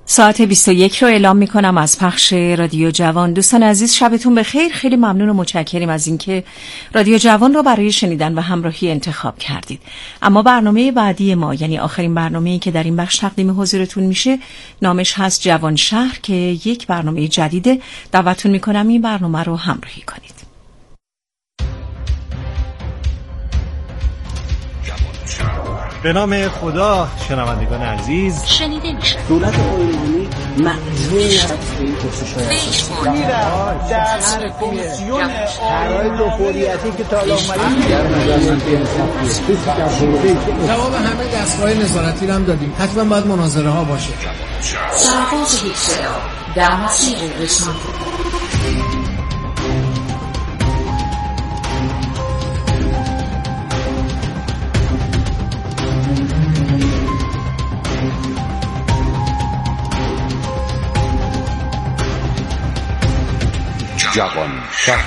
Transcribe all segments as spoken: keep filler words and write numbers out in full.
ساعت بیست و یک رو اعلام می کنم از پخش رادیو جوان. دوستان عزیز شبتون بخیر. خیلی ممنون و متشکریم از اینکه رادیو جوان رو برای شنیدن و همراهی انتخاب کردید. اما برنامه بعدی ما، یعنی آخرین برنامه‌ای که در این بخش تقدیم حضورتون میشه، نامش هست جوان شهر که یک برنامه جدیده. دعوتتون میکنم این برنامه رو همراهی کنید. به نام خدا. شنوندگان عزیز، شنیده میشه دولت قانونی مجبور است به این کوشش میره در هر کمیسیون شرایط فوریتی که تا الان جواب همه دستگاه نظارتی رو هم دادیم. حتما باید مناظره ها باشه. سرفاز هیچ در مسیر رسانه. جوان شهر.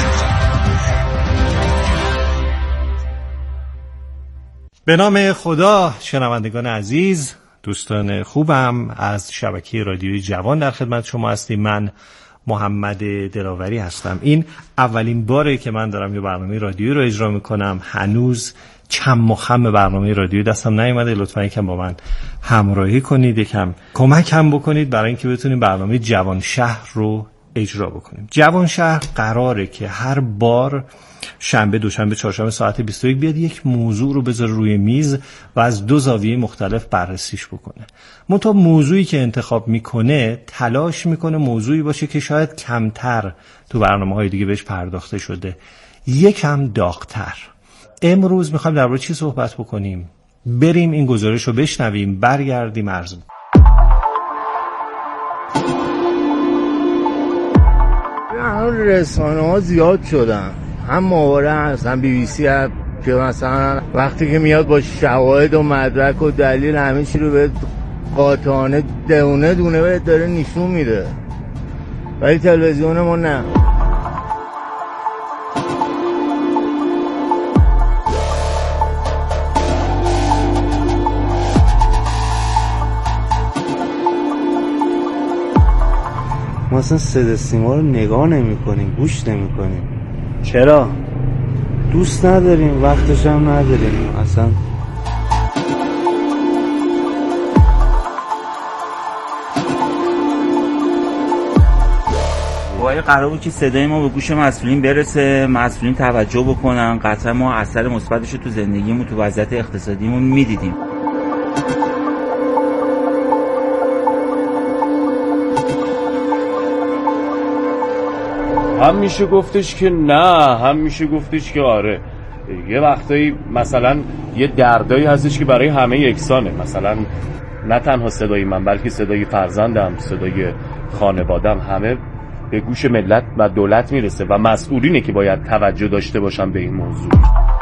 به نام خدا. شنوندگان عزیز، دوستان خوبم از شبکه رادیوی جوان در خدمت شما هستیم. من محمد دلاوری هستم. این اولین باره که من دارم یه برنامه رادیویی رو اجرا میکنم. هنوز چم و خم برنامه رادیویی دستم نیومده. لطفاً یکم با من همراهی کنید، یکم کمکم بکنید برای اینکه بتونیم برنامه جوان شهر رو اجرا بکنیم. جوان شهر قراره که هر بار شنبه، دوشنبه، چهارشنبه ساعت بیست و یک بیاد یک موضوع رو بذاره روی میز و از دو زاویه مختلف بررسیش بکنه. منتها موضوعی که انتخاب میکنه تلاش میکنه موضوعی باشه که شاید کمتر تو برنامه‌های دیگه بهش پرداخته شده، یکم داغ‌تر. امروز میخوایم درباره چی صحبت بکنیم؟ بریم این گزارش رو بشنویم، برگردیم عرض. رسانه ها زیاد شدن، هم ماهواره هست هم بی بی سی هست که مثلا وقتی که میاد با شواهد و مدرک و دلیل همه چی رو به قاطعانه دونه دونه بهت داره نشون میده، ولی تلویزیون ما نه. ما اصلا صدا سیما رو نگاه نمی کنیم، گوش نمی کنیم. چرا؟ دوست نداریم، وقتش هم نداریم اصلا. باید قرار بود که صدای ما به گوش مسئولین برسه، مسئولین توجه بکنن. قطعا ما اثر مثبتش رو تو زندگیمون، تو وضعیت اقتصادیمون میدیدیم. هم میشه گفتش که نه، هم میشه گفتش که آره. یه وقتایی مثلا یه دردایی هستش که برای همه یکسانه، مثلا نه تنها صدای من بلکه صدای فرزندم، صدای خانوادم، همه به گوش ملت و دولت میرسه و مسئولینه که باید توجه داشته باشن به این موضوع.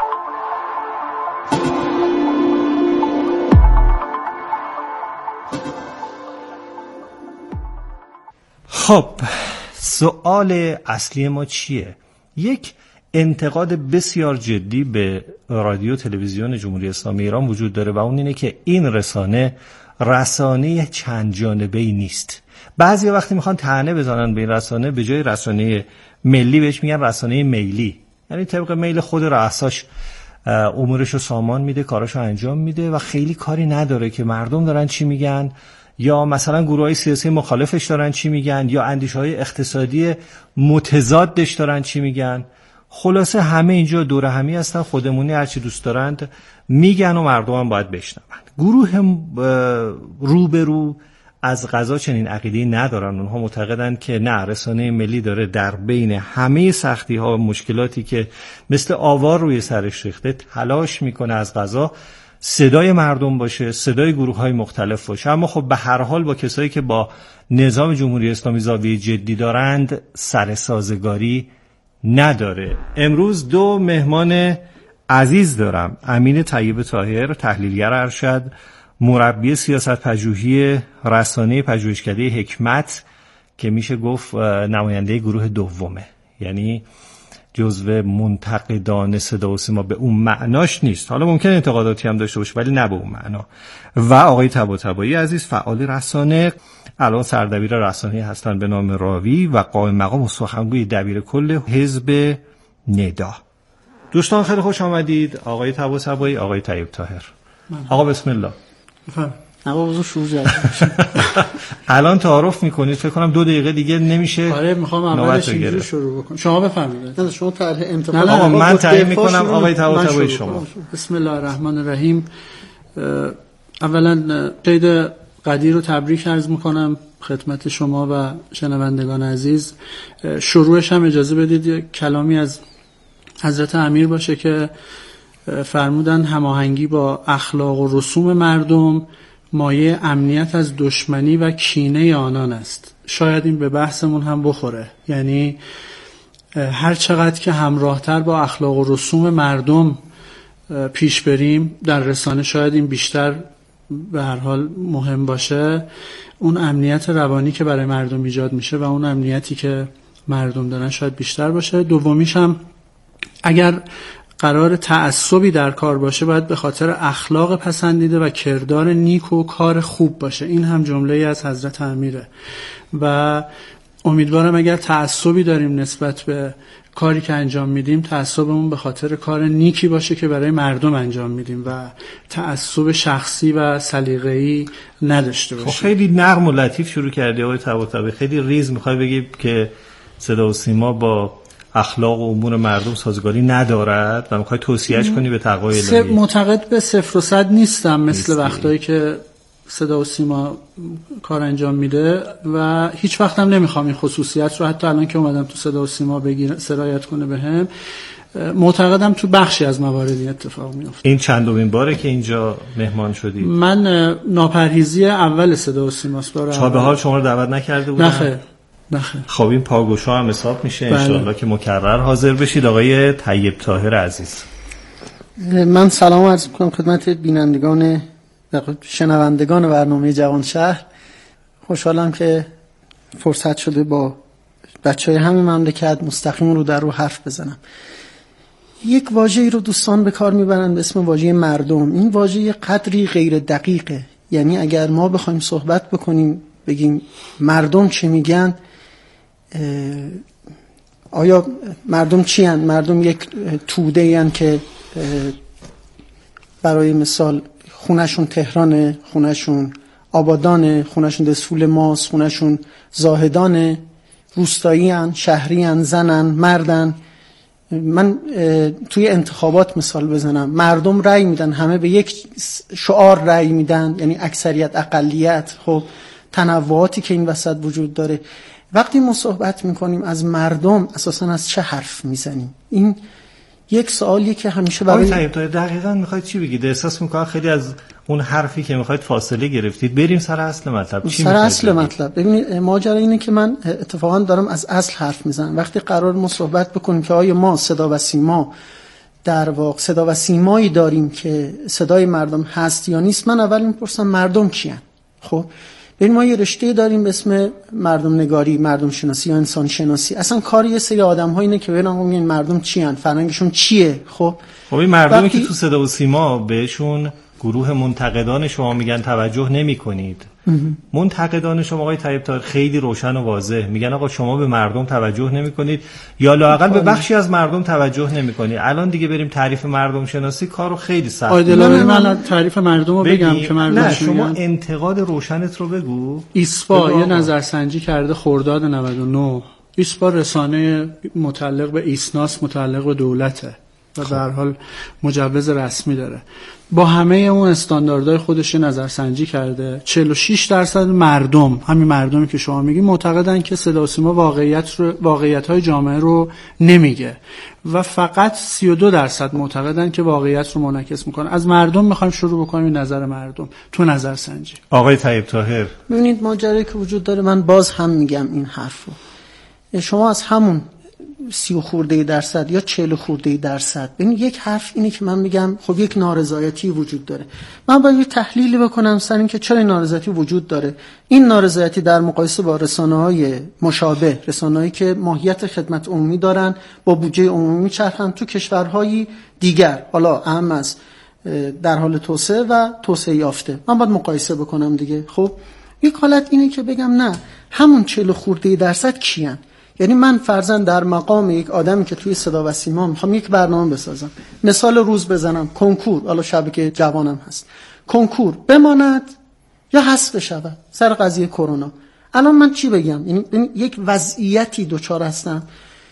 خب سوال اصلی ما چیه؟ یک انتقاد بسیار جدی به رادیو تلویزیون جمهوری اسلامی ایران وجود داره و اون اینه که این رسانه رسانه چند جانبه‌ای نیست. بعضی وقتی میخوان طعنه بزنن به این رسانه، به جای رسانه ملی بهش میگن رسانه میلی، یعنی طبق میل خود رؤساش امورشو سامان میده، کاراشو انجام میده و خیلی کاری نداره که مردم دارن چی میگن یا مثلا گروهای سیاسی مخالفش دارن چی میگن یا اندیشه‌های اقتصادی متضادش دارن چی میگن. خلاصه همه اینجا دور همی هستن، خودمونی هرچی دوست دارند میگن و مردم هم باید بشنوند. گروه روبرو از قضا چنین عقیده‌ای ندارن. اونها معتقدند که نه، رسانه ملی داره در بین همه سختی‌ها و مشکلاتی که مثل آوار روی سرش ریخته تلاش میکنه از قضا صدای مردم باشه، صدای گروه‌های مختلف باشه. اما خب به هر حال با کسایی که با نظام جمهوری اسلامی زاویه جدی دارند سر سازگاری نداره. امروز دو مهمان عزیز دارم. امین طیب طاهر، تحلیلگر ارشد، مربی سیاست پژوهی رسانه پژوهشکده حکمت که میشه گفت نماینده گروه دومه، یعنی جزو منتقدان صدا و سیما به اون معناش نیست. حالا ممکن انتقاداتی هم داشته باشه ولی نه به اون معنا. و آقای طباطبایی عزیز فعال رسانه، الان سردبیر رسانه‌ای هستن به نام راوی و قائم مقام و سخنگوی دبیر کل حزب ندا. دوستان خیلی خوش آمدید. آقای طباطبایی، آقای طیب طاهر. آقا بسم الله. بفرمایید. آقا وضو شروع کرد. الان تعارف میکنید، فکر کنم دو دقیقه دیگه نمیشه. آره میخوام اولش اینجوری شروع بکنم. شما بفرمایید. نه شما طرح انتخاب. آقا من تعیین میکنم. آقای طباطبایی شما. بسم الله الرحمن الرحیم. اولا عید قدیر رو تبریک عرض میکنم خدمت شما و شنوندگان عزیز. شروعش هم اجازه بدید یک کلامی از حضرت امیر باشه که فرمودن هماهنگی با اخلاق و رسوم مردم مایه امنیت از دشمنی و کینه آنان است. شاید این به بحثمون هم بخوره، یعنی هر چقدر که همراهتر با اخلاق و رسوم مردم پیش بریم در رسانه، شاید این بیشتر به هر حال مهم باشه. اون امنیت روانی که برای مردم ایجاد میشه و اون امنیتی که مردم دارن شاید بیشتر باشه. دومیش هم اگر قرار تعصبی در کار باشه باید به خاطر اخلاق پسندیده و کردار نیک و کار خوب باشه. این هم جمله از حضرت امیره و امیدوارم اگر تعصبی داریم نسبت به کاری که انجام میدیم، تعصبمون به خاطر کار نیکی باشه که برای مردم انجام میدیم و تعصب شخصی و سلیقه‌ای نداشته باشیم. خیلی نرم و لطیف شروع کردی آقای طباطبایی، خیلی ریز میخوای بگی که صدا و سیما با اخلاق و امور مردم سازگاری ندارد و میخوای توصیهش کنی به تقوای الهی. معتقد به صفر و صد نیستم مثل وقتایی که صدا و سیما کار انجام میده و هیچ وقت هم نمیخوام این خصوصیت رو حتی الان که اومدم تو صدا و سیما بگیر سرایت کنه بهم. معتقدم تو بخشی از مواردی اتفاق میفته. این چندمین باره که اینجا مهمان شدید؟ من ناپرهیزی اول صدا و سیماست. باره تا به حال شما رو دعوت نکرده بودن؟ نخیر نخیر. خب این پاگوشا هم حساب میشه. انشالله که مکرر حاضر بشید. آقای طیب طاهر عزیز. من سلام عرض میکنم خدمت بینندگان و شنوندگان برنامه جوان شهر. خوشحالم که فرصت شده با بچهای همین مملکت مستقیم رو در رو حرف بزنم. یک واژه‌ای رو دوستان به کار میبرن به اسم واژه مردم. این واژه قدری غیر دقیقه، یعنی اگر ما بخوایم صحبت بکنیم بگیم مردم چی میگن، آیا مردم چی هن؟ مردم یک توده هن که برای مثال خونشون تهرانه، خونشون آبادانه، خونشون دسفول ماست، خونشون زاهدانه، روستایی هن، شهری هن، زنن، مردن. من توی انتخابات مثال بزنم، مردم رأی میدن، همه به یک شعار رأی میدن، یعنی اکثریت اقلیت. خب تنوعاتی که این وسط وجود داره، وقتی ما صحبت میکنیم از مردم اساساً از چه حرف میزنیم؟ این یک سوالیه که همیشه برای آقای طیب دقیقاً میخواید چی بگید؟ احساس میکنم خیلی از اون حرفی که میخواید فاصله گرفتید. بریم سر اصل مطلب. چی سر اصل مطلب. ببینید ماجرا اینه که من اتفاقاً دارم از اصل حرف میزنم. وقتی قرار ما صحبت بکنیم که آیا ما صدا و سیما در واقع صدا و سیمایی داریم که صدای مردم هست یا نیست، من اول میپرسم مردم کیان؟ خب ببین ما یه رشته داریم به اسم مردم نگاری، مردم شناسی یا انسان شناسی. اصلا کار یه سری آدم‌ها اینه که ببینن این مردم چی ان، فرهنگشون چیه. خب خب این مردمی وقتی... که تو صدا و سیما بهشون گروه منتقدان شما میگن توجه نمی‌کنید. منتقدان شما آقای طیب طاهر خیلی روشن و واضح میگن آقا شما به مردم توجه نمی‌کنید یا لااقل به بخشی از مردم توجه نمی‌کنید. الان دیگه بریم تعریف مردم شناسی کارو خیلی سخت. عادلانه من تعریف مردم رو بگم که مردم نه شما میگن. انتقاد روشنت رو بگو. ایسپا یه نظرسنجی کرده خرداد نود و نه. ایسپا رسانه متعلق به ایسناس، متعلق به دولته و به هر حال مجوز رسمی داره. با همه اون استانداردهای خودش نظرسنجی کرده. چهل و شش درصد مردم، همین مردمی که شما میگی، معتقدن که صدا و سیما واقعیت رو، واقعیت‌های جامعه رو نمیگه و فقط سی و دو درصد معتقدن که واقعیت رو منعکس میکنه. از مردم میخوایم شروع بکنیم نظر مردم تو نظرسنجی. آقای طیب طاهر ببینید ماجرایی که وجود داره، من باز هم میگم این حرفو. شما از همون سی و خورده درصد یا چهل خورده درصد. ببین یک حرف اینه که من میگم خب یک نارضایتی وجود داره. من باید یه تحلیلی بکنم سر این که چرا این نارضایتی وجود داره. این نارضایتی در مقایسه با رسانه‌های مشابه، رسانه‌هایی که ماهیت خدمت عمومی دارن، با بودجه عمومی میچرخن تو کشورهای دیگر، حالا اهم از در حال توسعه و توسعه یافته، من باید مقایسه بکنم دیگه. خب یک حالت اینه که بگم نه، همون چهل خورده درصد کیان؟ یعنی من فرضاً در مقام یک آدمی که توی صدا و سیما میخوام یک برنامه بسازم، مثال روز بزنم، کنکور، حالا شبکه جوانم هست، کنکور بماند یا حذف بشود سر قضیه کرونا. الان من چی بگم؟ یعنی یک وضعیتی دوچار هستم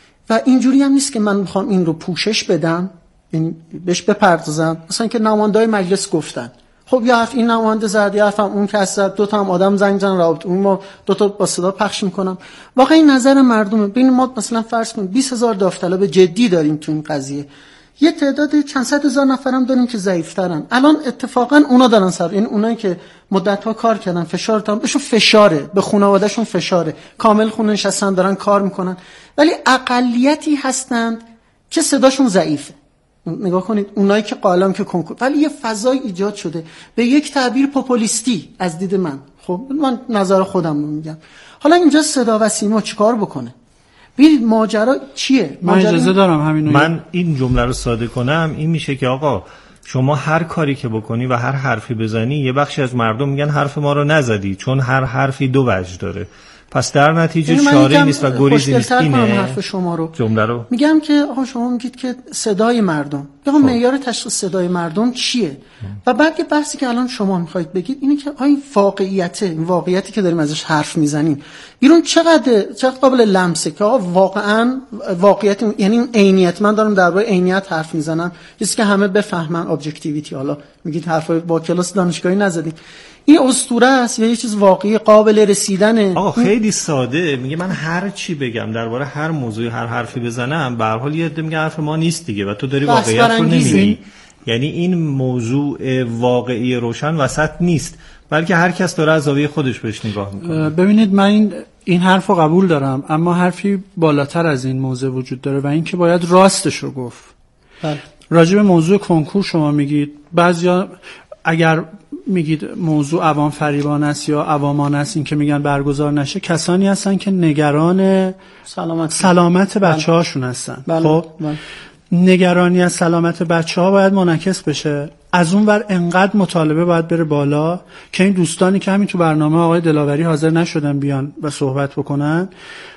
و اینجوری هم نیست که من میخوام این رو پوشش بدم، یعنی بهش بپردازم. مثلا که نماینده‌های مجلس گفتن، خب یا حرف این نماینده زد یا حرف اون کس زد، دو تا هم آدم زنگ زدن رابط اون ما دو تا با صدا پخش میکنم. واقعا این نظر مردمه. ببین ما مثلا فرض کن بیست هزار داوطلب جدی داریم تو این قضیه، یه تعداد چند صد هزار نفرم داریم که ضعیف‌ترن. الان اتفاقا اونا دارن سر این، اونایی که مدت‌ها کار کردن، فشار تا بهشون فشاره، به خانواده‌شون فشاره، کامل خونه نشستن دارن کار میکنن، ولی اقلیتی هستند که صداشون ضعیفه. نگاه کنید اونایی که قالم که کنکور، ولی یه فضای ایجاد شده به یک تعبیر پوپولیستی از دید من. خب من نظر خودم رو میگم. حالا اینجا صدا و سیما چیکار بکنه؟ ببینید ماجرا چیه؟ من اجازه دارم همینو من این جمله رو ساده کنم، این میشه که آقا شما هر کاری که بکنی و هر حرفی بزنی، یه بخشی از مردم میگن حرف ما رو نزدی، چون هر حرفی دو وجه داره. پس در نتیجه چاره نیست و گریزی نیست. اینه حرف شما رو جمله رو میگم که آقا شما میگید که صدای مردم، آقا معیار تشخیص صدای مردم چیه؟ و بعد یه بحثی که الان شما میخواید بگید اینه که آیا واقعیته، این واقعیتی که داریم ازش حرف میزنیم بیرون چقدر چقدر قابل لمسه که آقا واقعا واقعیت، یعنی عینیت. من دارم درباره عینیت حرف میزنم، چیزی که همه بفهمن، ابجکتیویتی. حالا میگید حرفای با کلاس دانشگاهی نزدید، این اسطوره است یا یه چیز واقعی قابل رسیدنه؟ آقا خیلی ساده میگه من هر چی بگم درباره هر موضوعی هر حرفی بزنم، به هر حال یه عده میگه حرف ما نیست دیگه و تو داری واقعیت رو نمیگی. یعنی این موضوع واقعی روشن وسط نیست، بلکه هر کس داره از زاویه خودش بهش نگاه میکنه. ببینید من این این حرفو قبول دارم، اما حرفی بالاتر از این موضوع وجود داره و این که باید راستش رو گفت. بله. راجع به موضوع کنکور شما میگید بعضیا اگر میگید موضوع عوام فریبان است یا عوامان است، این که میگن برگزار نشه، کسانی هستن که نگران سلامت سلامت بچه‌هاشون هستن. بله. خب بله. نگرانی از سلامت بچه‌ها باید منعکس بشه. از اون ور انقدر مطالبه باید بره بالا که این دوستانی که همین تو برنامه آقای دلاوری حاضر نشدن بیان و صحبت بکنن،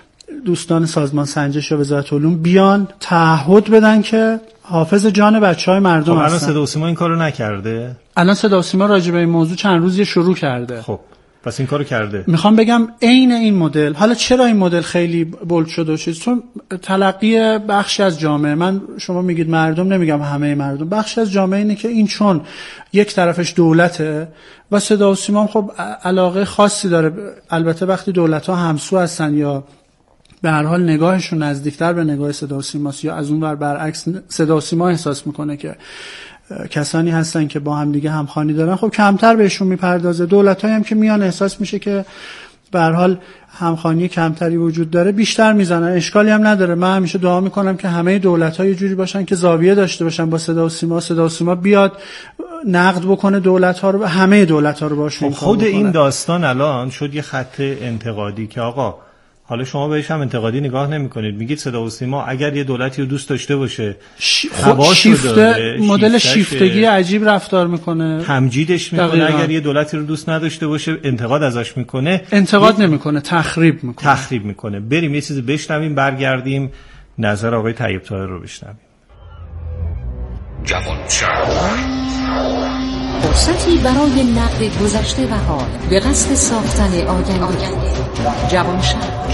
دوستان سازمان سنجش و وزارت علوم بیان تعهد بدن که حافظ جان بچهای مردم هستن. خب الان صدا و سیما این کارو نکرده؟ الان صدا و سیما راجع به این موضوع چند روزی شروع کرده. خب پس این کارو کرده. میخوام بگم عین این مدل، حالا چرا این مدل خیلی بولد شده و چیز، چون تلقی بخشی از جامعه، من شما میگید مردم، نمیگم همه مردم، بخشی از جامعه اینه که این چون یک طرفش دولته و صدا و سیما خب علاقه خاصی داره. البته وقتی دولت‌ها همسو هستن یا به هر حال نگاهشون نزدیکتر به نگاه صدا و سیماست یا از اون ور برعکس صدا و سیما احساس میکنه که کسانی هستن که با هم دیگه همخوانی دارن، خب کمتر بهشون میپردازه. دولتایی هم که میان احساس میشه که به هر حال همخوانی کمتری وجود داره، بیشتر میزنن. اشکالی هم نداره. من همیشه دعا میکنم که همه دولت‌ها یه جوری باشن که زاویه داشته باشن با صدا و سیما، صدا و سیما بیاد نقد بکنه دولت‌ها رو، همه دولت‌ها رو باشون. خود این داستان الان شد یه خط انتقادی که آقا حالا شما بهش هم انتقادی نگاه نمی‌کنید، میگید صدا و سیما اگر یه دولتی رو دوست داشته باشه شیفته، مدل شیفتگی عجیب رفتار میکنه، تمجیدش میکنه. اگر یه دولتی رو دوست نداشته باشه انتقاد ازش میکنه، انتقاد ی... نمیکنه، تخریب میکنه. تخریب میکنه. بریم یه چیزی بشنویم، برگردیم نظر آقای طیب طاهر رو بشنویم. جوان فرصتی برای نقد گذشته و حال به قصد ساختن آینده. جوان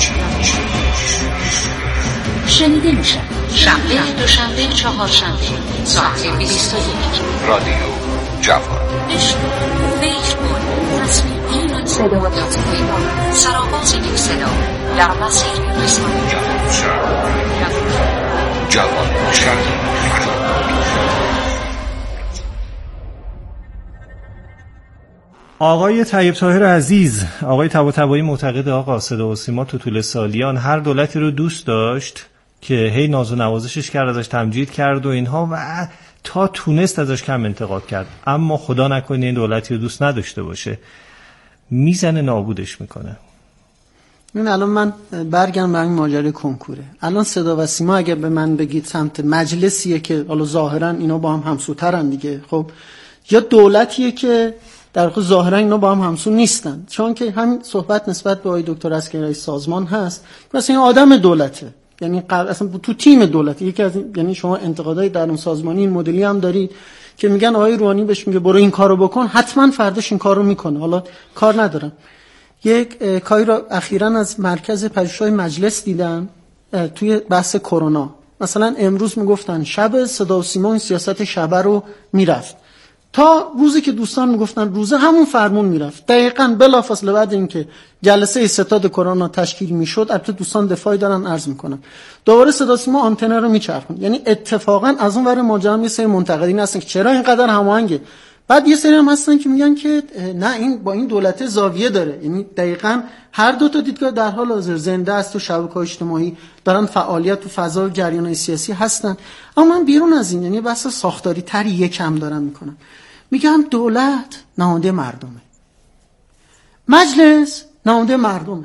شنیده میشه شنبه، دوشنبه، چهارشنبه ساعت بیست و یک. رادیو جوان. عشق، فیسبوک، رسمی ایران صدا و تطبیقات، سرآغاز یک صدا در مسیر رسانی. جوان شنبه. آقای طیب طاهر عزیز، آقای طباطبایی معتقد آقا صدا و سیما تو طول سالیان هر دولتی رو دوست داشت که هی ناز و نوازشش کرد، ازش تمجید کرد و اینها و تا تونست ازش کم انتقاد کرد. اما خدا نکنه این دولتی رو دوست نداشته باشه، میزنه نابودش میکنه. این الان من برگردم به این ماجرای کنکوره. الان صدا و سیما اگه به من بگید سمت مجلسیه که حالا ظاهرا اینا با هم همسوترن دیگه، خب یا دولتیه که در واقع ظاهرا اینا با هم همسو نیستن، چون که همین صحبت نسبت به آقای دکتر اسکری رئیس سازمان هست، مثلا این آدم دولته، یعنی قبل اصلا تو تیم دولت یکی از این، یعنی شما انتقادای در اون سازمانی این مدلی هم دارید که میگن آقای روحانی بهش میگه برو این کارو بکن، حتما فرداش این کارو میکنه. حالا کار ندارم. یک کاری را اخیراً از مرکز پژوهش‌های مجلس دیدم توی بحث کرونا. مثلا امروز میگفتن شب صدا و سیما این سیاست شب رو میرفت، تا روزی که دوستان میگفتن روزه همون فرمون میرفت. دقیقاً بلافاصله بعد اینکه جلسه ستاد کرونا تشکیل میشد، البته دوستان دفاعی دارن عرض میکنن، دوباره صدا سیما آنتن رو میچرخون. یعنی اتفاقاً از اون ور ماجرا یه سری منتقدین هستن که چرا اینقدر هماهنگه، بعد یه سری هم هستن که میگن که نه این با این دولت زاویه داره. یعنی دقیقاً هر دو تا دیدگاه در حال حاضر زنده است و شبکه‌های اجتماعی دارن فعالیت تو فضای جریان‌های سیاسی هستن. اما من بیرون از این، یعنی بحث ساختاری تری یکم دارم میکنم، میگم دولت نماینده مردمه، مجلس نماینده مردمه.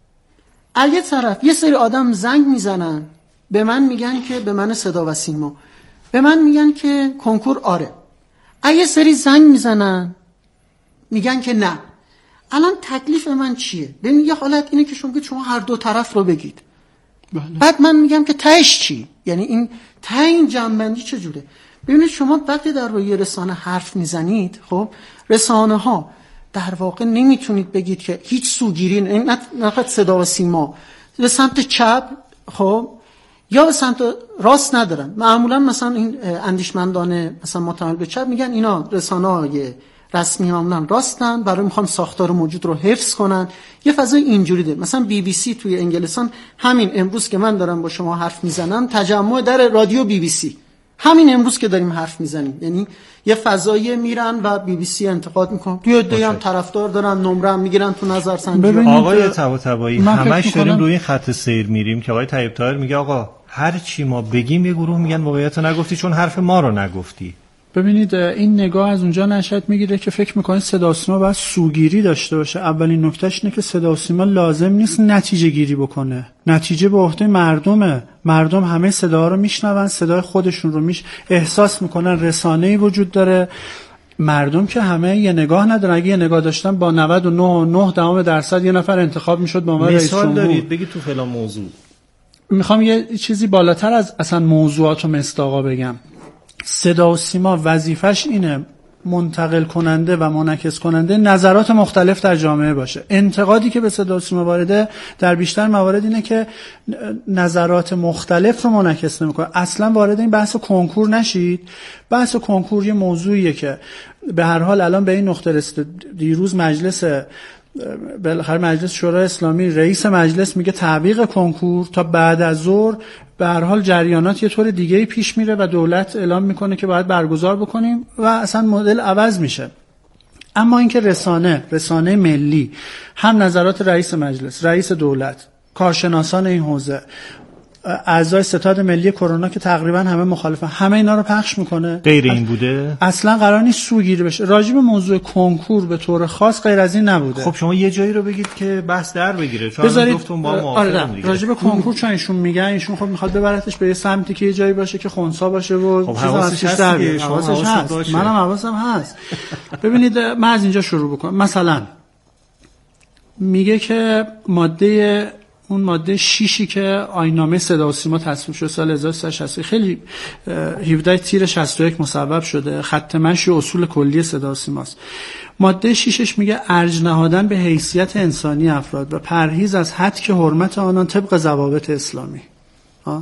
از یه طرف یه سری آدم زنگ میزنن به من میگن که به من صدا و سیما، به من میگن که کنکور آره، یه سری زنگ میزنن میگن که نه. الان تکلیف من چیه؟ ببین یه حالت اینه که شما که شما هر دو طرف رو بگید. بله. بعد من میگم که تهش چی؟ یعنی این ته این جنبندی چجوره؟ ببینید شما وقتی در روی رسانه حرف میزنید، خب رسانه ها در واقع نمیتونید بگید که هیچ سوگیری نه، نه فقط صدا و سیما به سمت چپ خب یا به سمت راست ندارن. معمولا مثلا این اندیشمندان مثلا متمایل به چپ میگن اینا رسانه‌های رسمی معمولا راستن، برای میخوان ساختار موجود رو حفظ کنن. یه فضای اینجوری ده. مثلا بی بی سی توی انگلستان، همین امروز که من دارم با شما حرف میزنم تجمع در رادیو بی بی سی، همین امروز که داریم حرف میزنیم، یعنی یه فضایی میرن و بی بی سی انتقاد میکنن، توی عده‌ای هم طرفدار دارن، نمره هم میگیرن تو نظر سنجی. آقای طباطبایی همش داریم روی این خط سیر میریم که آقای طیب طاهر میگه آقا هر چی ما بگیم یه گروه میگن واقعیت رو نگفتی چون حرف ما رو نگفتی. ببینید این نگاه از اونجا نشأت میگیره که فکر میکنید صدا و سیما باید سوگیری داشته باشه. اولین نکتهش اینه که صدا و سیما لازم نیست نتیجه گیری بکنه، نتیجه به عهده مردمه. مردم همه صدا رو میشنون، صدای خودشون رو میش احساس میکنن، رسانه‌ای وجود داره. مردم که همه یه نگاه ندارن، اگه یه نگاه داشتن با نود و نه و نه دهم درصد یه نفر انتخاب میشد به عنوان رئیس جمهور. مثال دارید بگید تو فلان موضوع. میخوام یه چیزی بالاتر از اصلا موضوعات و مصداقا بگم. صدا و سیما وظیفش اینه منتقل کننده و منعکس کننده نظرات مختلف در جامعه باشه. انتقادی که به صدا و سیما وارده در بیشتر موارد اینه که نظرات مختلف رو منعکس نمیکنه. اصلا وارد این بحث کنکور نشید. بحث کنکور یه موضوعیه که به هر حال الان به این نقطه رسیده. دیروز مجلس بالاخره مجلس شورای اسلامی رئیس مجلس میگه تعویق کنکور تا بعد از ظهر به هر حال جریانات یه طور دیگه‌ای پیش میره و دولت اعلام میکنه که باید برگزار بکنیم و اصلا مدل عوض میشه. اما اینکه رسانه رسانه ملی هم نظرات رئیس مجلس، رئیس دولت، کارشناسان این حوزه، اعضای ستاد ملی کرونا که تقریبا همه مخالفن، همه اینا رو پخش میکنه. غیر این بوده؟ اصلا قرار نیست سوگیری بشه. راجع به موضوع کنکور به طور خاص غیر از این نبوده. خب شما یه جایی رو بگید که بحث در بگیره، چون گفتم با موافقم دیگه. راجع به کنکور چون ایشون میگن ایشون خب میخواد ببرتش به یه سمتی که یه جایی باشه که خنثی باشه و خب حواسش هست دیگه. حواسش هست. منم حواسم هست. ببینید من از اینجا شروع بکنم. مثلا میگه که ماده اون ماده شیشی که آیین‌نامه صدا و سیما تصویب شد سال هزار و سیصد و شصت خیلی هفده تیر شصت و یک مصوب شده، خط مشی اصول کلی صدا و سیماست. ماده شیشش میگه ارج نهادن به حیثیت انسانی افراد و پرهیز از هتک حرمت آنان طبق ضوابط اسلامی. ها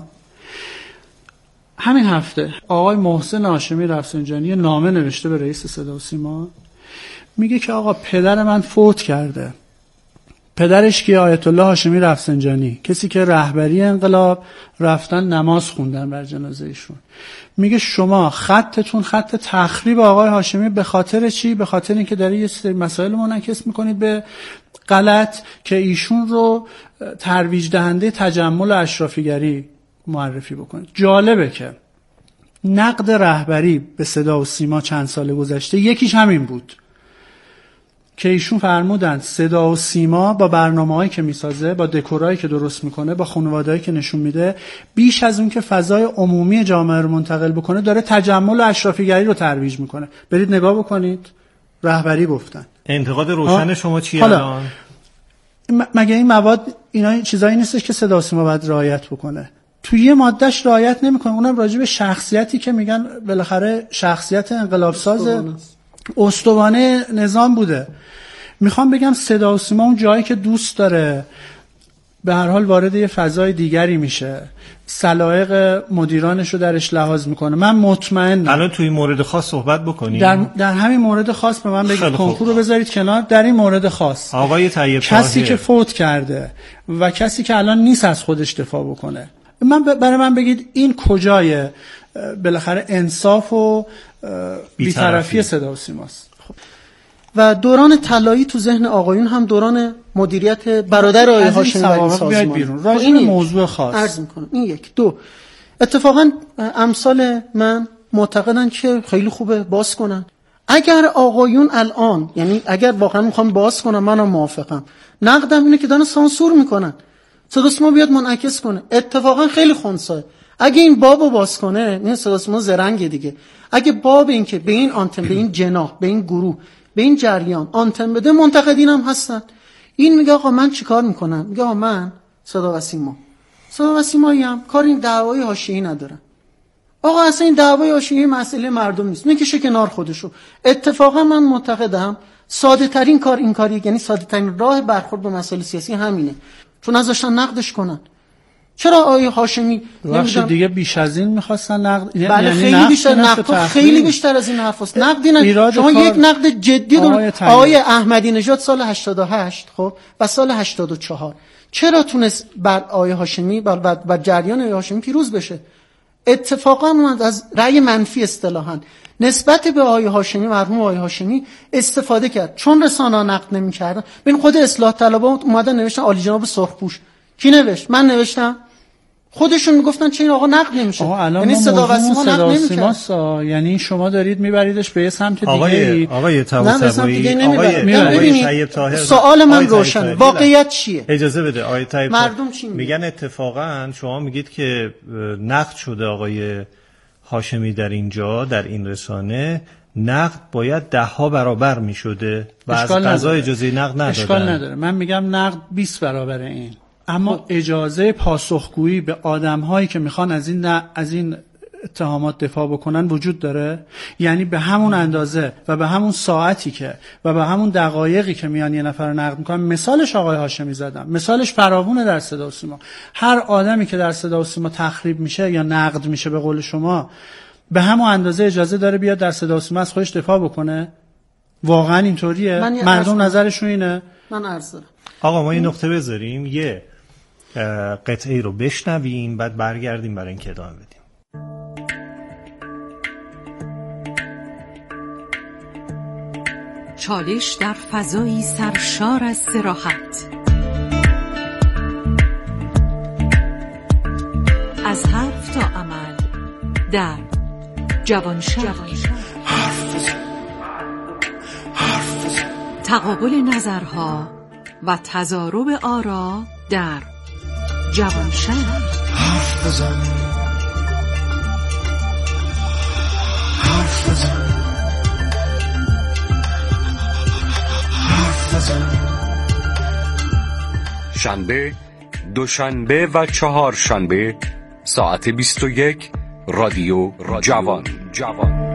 همین هفته آقای محسن هاشمی رفسنجانی نامه نوشته به رئیس صدا و سیما، میگه که آقا پدر من فوت کرده. پدرش که آیت الله هاشمی رفسنجانی، کسی که رهبری انقلاب رفتن نماز خوندن بر جنازه ایشون. میگه شما خطتون خط تخریب آقای هاشمی به خاطر چی؟ به خاطر اینکه داره یه سری مسائل منعکس میکنید به غلط که ایشون رو ترویج دهنده تجمل اشرافیگری، معرفی بکنید. جالبه که نقد رهبری به صدا و سیما چند سال گذشته یکیش همین بود که ایشون فرمودن صدا و سیما با برنامه‌هایی که میسازه، با دکورایی که درست میکنه، با خانواده‌ای که نشون میده، بیش از اون که فضای عمومی جامعه رو منتقل بکنه داره تجمل و اشرافیگری رو ترویج میکنه. برید نگاه بکنید، رهبری گفتن. انتقاد روشن شما چیه حالا الان؟ م- مگه این مواد اینا چیزایی نیستش که صدا و سیما باید رعایت بکنه؟ توی یه مادهش رعایت نمیکنه، اونم راجع به شخصیتی که میگن بالاخره شخصیت انقلابساز استوانه نظام بوده. میخوام بگم صدا و سیما اون جایی که دوست داره به هر حال وارد یه فضای دیگری میشه، سلایق مدیرانش رو درش لحاظ میکنه. من مطمئنم الان توی مورد خاص صحبت بکنیم. در, در همین مورد خاص به من بگید، کنکور رو بذارید کنار. در این مورد خاص آقای طیب کسی طاهر که فوت کرده و کسی که الان نیست از خودش دفاع بکنه، من برای من بگید این کجای بالاخره انصاف و بی‌طرفی صدا و سیماست. و دوران طلایی تو ذهن آقایون هم دوران مدیریت برادر آقای هاشمی در سازمان بیرون. راجع به موضوع خاص عرض می‌کنم. این یک. دو، اتفاقا امثال من معتقدن که خیلی خوبه باز کنن. اگر آقایون الان، یعنی اگر واقعا میخوام باز کنم، منم موافقم. نقدم اینه که دارن سانسور میکنن، صدا سیما بیاد منعکس کنه. اتفاقا خیلی خنثی. اگه این بابو باز کنه، این صدا سیما زرنگه دیگه. اگه باب این که به این آنتن، به این جناح، به این گروه، به این جریان آنتن بده، منتقدین هم هستن. این میگه آقا من چیکار میکنم؟ میگه آقا من صدا و سیما صدا و سیمایی هم کار این دعوای حاشیه‌ای ندارن. آقا اصلا این دعوای حاشیه‌ای مسئله مردم نیست، میکشه کنار خودشو. اتفاقا من معتقدم ساده ترین کار این کاریه، یعنی ساده ترین راه برخورد با مسائل سیاسی همینه، چون نذاشتن نقدش کنن. چرا آقای هاشمی نمیدونم دیگه بیش از این می‌خواستن نقد؟ بله یعنی خیلی بیشتر، نقد خیلی بیشتر از این حرفاست. نقد نه، شما یک نقد جدی دون آقای احمدی نژاد سال هشتاد و هشت خب و سال هشتاد و چهار چرا تونست بر آقای هاشمی بر بر جریان آقای هاشمی پیروز بشه؟ اتفاقا اومد از رأی منفی اصطلاحاً نسبت به آقای هاشمی، مرحوم آقای هاشمی استفاده کرد، چون رسانه‌ها نقد نمی‌کردن. ببین خود اصلاح طلبها اومدن نوشتن عالی جناب سرخپوش. کی نوشت؟ من نوشتم. خودشون میگفتن چه این آقا نقد نمیشه. یعنی صدا و سیما نقد نمیشه. یعنی شما دارید میبریدش به یه سمت دیگه. آقای آقای طاهری، آقای طیب طاهر، سوال من روشنه. واقعیت چیه؟ اجازه بده آقای طیب. مردم چی میگن؟ اتفاقا شما میگید که نقد شده آقای هاشمی در اینجا، در این رسانه، نقد باید ده ها برابر میشده و از قضا اجازه نقد ندادن. اشکال نداره. من میگم نقد بیست برابر این. اما اجازه پاسخگویی به آدم‌هایی که میخوان از این از این اتهامات دفاع بکنن وجود داره؟ یعنی به همون اندازه و به همون ساعتی که و به همون دقایقی که میان یه نفر رو نقد میکنن، مثالش آقای هاشمی زدم، مثالش فراوونه در صدا و سیما. هر آدمی که در صدا و سیما تخریب میشه یا نقد میشه به قول شما، به همون اندازه اجازه داره بیاد در صدا و سیما از خودش دفاع بکنه؟ واقعا اینطوریه؟ مردم نظرشون اینه؟ من عرض دارم. آقا ما این نقطه بذاریم، یه قطعه رو بشنویم، بعد برگردیم برای اینکه ادامه بدیم. چالش در فضایی سرشار از صراحت، از حرف تا عمل در جوانشهر. تقابل نظرها و تضارب آرا در جوانشهر. حرف بزن، حرف بزن، حرف بزن. شنبه، دوشنبه و چهارشنبه ساعت بیست و یک رادیو جوان. جوان.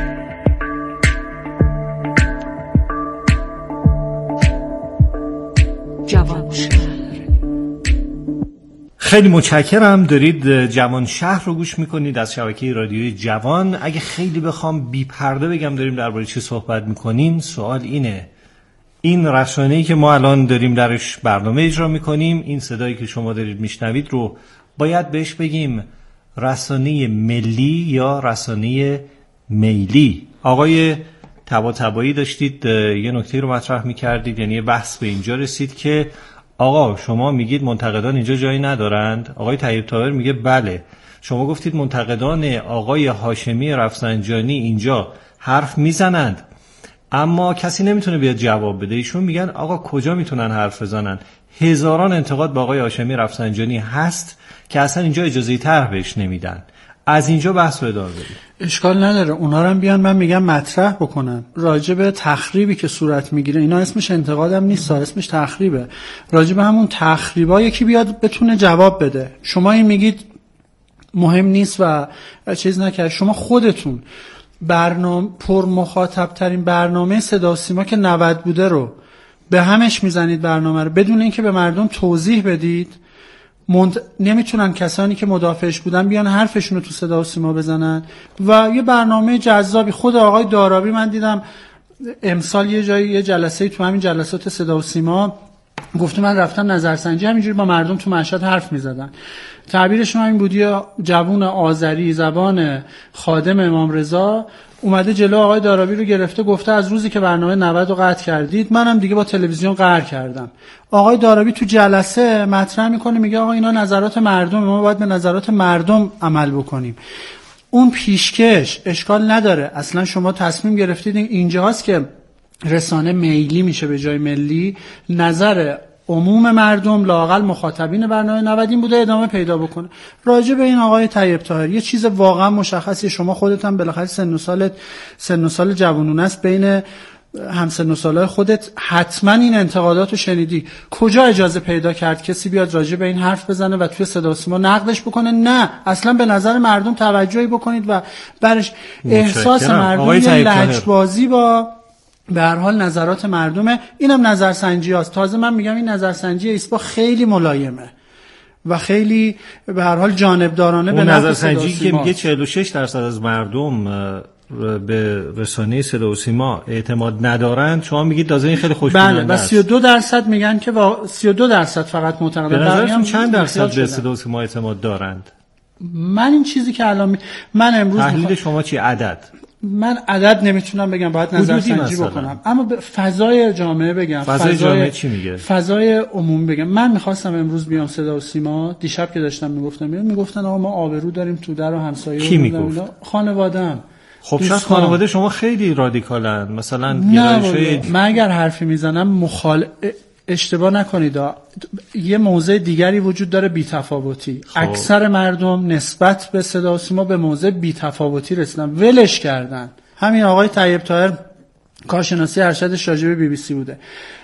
خیلی متشکرم. دارید جوان شهر رو گوش میکنید از شبکه رادیوی جوان. اگه خیلی بخوام بی پرده بگم داریم درباره چی صحبت میکنیم، سوال اینه: این رسانه‌ای که ما الان داریم درش برنامه اجرا میکنیم، این صدایی که شما دارید میشنوید رو باید بهش بگیم رسانه ملی یا رسانه میلی؟ آقای طباطبایی داشتید یه نکته رو مطرح میکردید، یعنی بحث به اینجا رسید که آقا شما میگید منتقدان اینجا جایی ندارند، آقای طیب طاهر میگه بله. شما گفتید منتقدان آقای هاشمی رفسنجانی اینجا حرف میزنند اما کسی نمیتونه بیاد جواب بده. ایشون میگن آقا کجا میتونن حرف بزنن؟ هزاران انتقاد به آقای هاشمی رفسنجانی هست که اصلا اینجا اجازه طرح بهش نمیدن. از اینجا بحث رو ادامه بدید. اشکال نداره، اونا رو هم بیان من میگم مطرح بکنن راجع به تخریبی که صورت میگیره. اینا اسمش انتقادم نیست، اسمش تخریبه. راجع به همون تخریبا یکی بیاد بتونه جواب بده. شما این میگید مهم نیست و چیز نکرد. شما خودتون برنامه پر مخاطب ترین برنامه صدا و سیما که نود بوده رو به همش میزنید برنامه رو بدون اینکه به مردم توضیح بدید. منت... نمیتونن کسانی که مدافعش بودن بیان حرفشون رو تو صدا و سیما بزنن و یه برنامه جذابی. خود آقای دارابی من دیدم امسال یه جایی یه جلسه تو همین جلسات صدا و سیما گفته من رفتم نظرسنجی همینجوری با مردم تو مشهد حرف میزدن. تعبیرشون همین بودی جوون آذری زبان خادم امام رضا اومده جلو آقای دارابی رو گرفته گفته از روزی که برنامه نود رو قطع کردید منم دیگه با تلویزیون قهر کردم. آقای دارابی تو جلسه مطرح میکنه میگه آقا اینا نظرات مردم، ما باید به نظرات مردم عمل بکنیم. اون پیشکش اشکال نداره. اصلا شما تصمیم گرفتید اینجاست که رسانه میلی میشه به جای ملی. نظر عموم مردم لااقل مخاطبین برنامه نود این بوده ادامه پیدا بکنه. راجع به این آقای طیب طاهر یه چیز واقعا مشخصی، شما خودت هم بالاخره سن و سالت سن و سال جوانونه است، بین همسن و سالای خودت حتما این انتقادات رو شنیدی. کجا اجازه پیدا کرد کسی بیاد راجع به این حرف بزنه و توی صدا و سیما نقدش بکنه؟ نه، اصلا به نظر مردم توجهی بکنید و برش احساس مردم یه لجبازی با به هر حال نظرات مردمه. اینم نظرسنجی هاست. تازه من میگم این نظرسنجی ایسپا خیلی ملایمه و خیلی به هر حال جانبدارانه به نظرسنجی که میگه چهل و شش درصد از مردم به رسانه صدا و سیما اعتماد ندارند، شما میگید تازه این خیلی خوشبینانه است. بله، و سی و دو درصد میگن که با سی و دو درصد فقط معتقدن. به نظرتون چند درصد به صدا و سیما اعتماد دارند؟ من این چیزی که الان می... من امروز تحلیل بخ... شما چی عدد؟ من عدد نمیتونم بگم، باید نظرسنجی بکنم، اما به فضای جامعه بگم. فضای, فضای جامعه چی میگه؟ فضای عمومی بگم. من میخواستم امروز بیام صدا و سیما، دیشب که داشتم میگفتم میگفتن آقا ما آبرو داریم تو در و همسایه. کی میگفت؟ خانواده‌ام. خب شاید خانواده شما خیلی رادیکالن، مثلا گرایش‌های. من اگر حرفی میزنم مخال اشتباه نکنید، یه موضع دیگری وجود داره، بی‌تفاوتی. اکثر مردم نسبت به صدا و سیما به موضع بی‌تفاوتی رسیدن، ولش کردن. همین آقای طیب طاهر کارشناسی ارشد شاجب بی بی سی بوده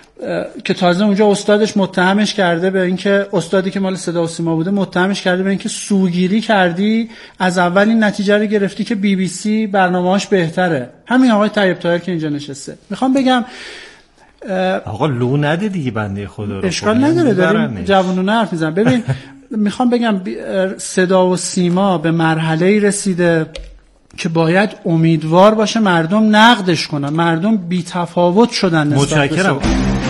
که تازه اونجا استادش متهمش کرده به اینکه استادی که مال صدا و سیما بوده متهمش کرده به اینکه سوگیری کردی، از اول این نتیجه رو گرفتی که بی بی سی برنامه‌اش بهتره. همین آقای طیب طاهر که اینجا نشسته. میخوام بگم آقا لو نده دیگه بنده خدا رو. اشکال نداره، داریم جوانونه حرف میزنم. ببین میخوام بگم صدا و سیما به مرحله‌ای رسیده که باید امیدوار باشه مردم نقدش کنن. مردم بی تفاوت شدن نسبت به متشکرم.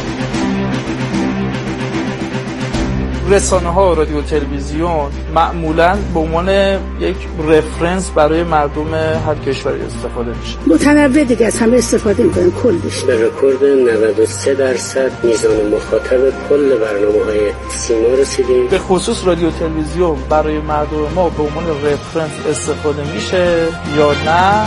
رسانه ها و رادیو و تلویزیون معمولاً به عنوان یک رفرنس برای مردم هر کشوری استفاده میشه. متنوع دیگه از همه استفاده میکنن کلش. به رکورد نود و سه درصد میزان مخاطب کل برنامه‌های سیما رسیدیم. به خصوص رادیو و تلویزیون برای مردم ما به عنوان رفرنس استفاده میشه یا نه؟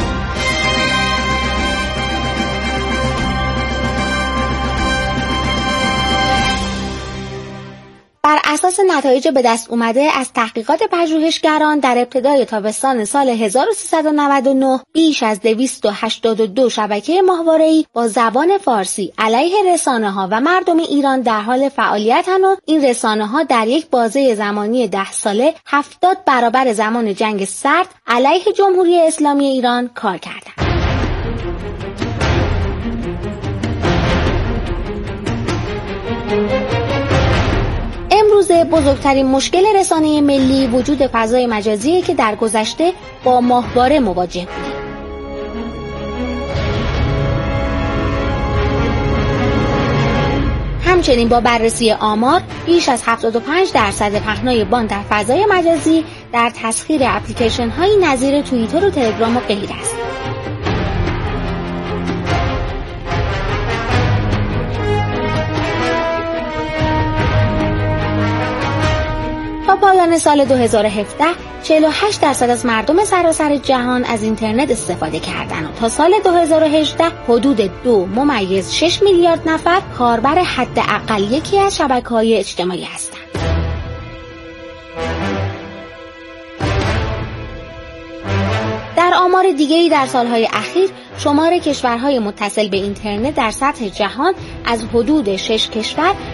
بر اساس نتایج به دست اومده از تحقیقات پژوهشگران در ابتدای تابستان سال هزار و سیصد و نود و نه بیش از دویست و هشتاد و دو شبکه ماهواره‌ای با زبان فارسی علیه رسانه‌ها و مردم ایران در حال فعالیتند و این رسانه‌ها در یک بازه زمانی ده ساله هفتاد برابر زمان جنگ سرد علیه جمهوری اسلامی ایران کار کردند. امروزه بزرگترین مشکل رسانه ملی وجود فضای مجازیه که در گذشته با ماهواره مواجه بودیم. همچنین با بررسی آمار بیش از هفتاد و پنج درصد پهنای باند در فضای مجازی در تسخیر اپلیکیشن هایی نظیر توییتر و تلگرام و غیره است. تا پایان سال دو هزار و هفده چهل و هشت درصد از مردم سراسر جهان از اینترنت استفاده کردند و تا سال دو هزار و هجده حدود دو ممیز شش میلیارد نفر کاربر حداقل یکی از شبکه‌های اجتماعی هستند. در آمار دیگه‌ای در سالهای اخیر شمار کشورهای متصل به اینترنت در سطح جهان از حدود شش کشور